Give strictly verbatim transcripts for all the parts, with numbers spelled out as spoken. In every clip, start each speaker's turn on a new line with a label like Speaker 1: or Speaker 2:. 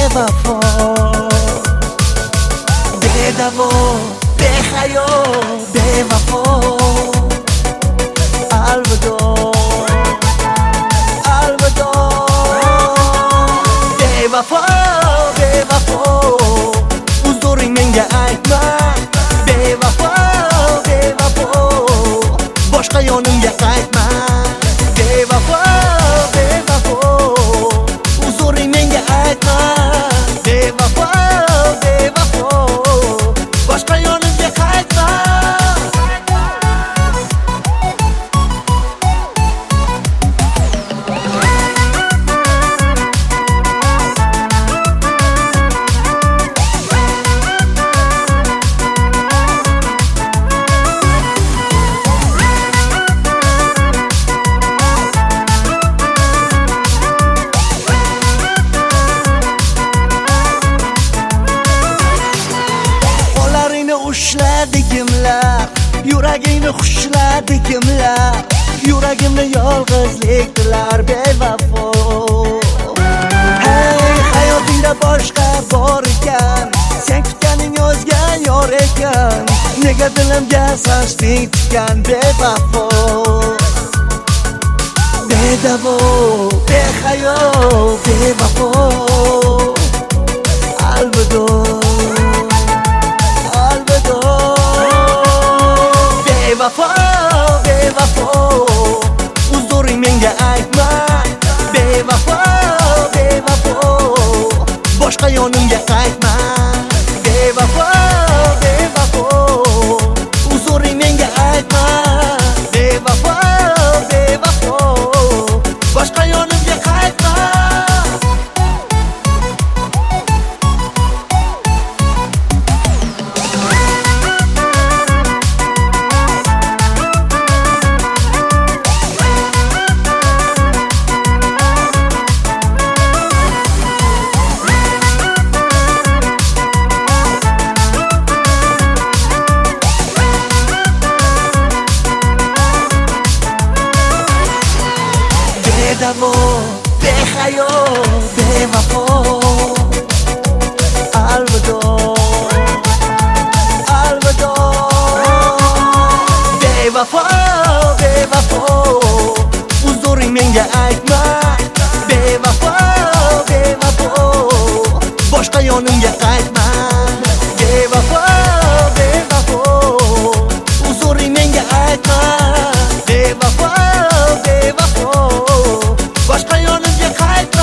Speaker 1: bevafo, bedavo, behayo, bevafo. Alvido, alvido, bevafo, bevafo. Huzuring menga aytma, bevafo, bevafo. Boshqa yonimga qaytma, bevafo, bevafo. Huzuring menga aytma, bevafo, bevafo. Boshqa yonimga qaytma. Ushladi kimlar, yuragingni xushladi kimlar, yuragimni yolg'izlik tilar bevafo. Hey, hayotingda boshqa bor ekan, sen kutganing o'zga yor ekan, nega dilimga sochding tikan bevafo. Bedavo, behayo, bevafo. Alvido, bevafo, bevafo. Huzuring menga aytma, bevafo, bevafo. Boshqa yonimga qaytma, bevafo, bevafo. Huzuring menga aytma, bevafo, bevafo. Boshqa yonimga qaytma. Bedavo, behayo, bevafo. Alvido, alvido, bevafo, bevafo. Huzuring menga aytma, bevafo, bevafo. Boshqa yonimga qaytma, bevafo, bevafo. Huzuring menga aytma, bevafo, bevafo. Boshqa yonimga qaytma.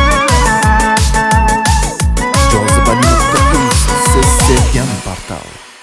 Speaker 2: Jozibali nuqta uz siz sevgan portal.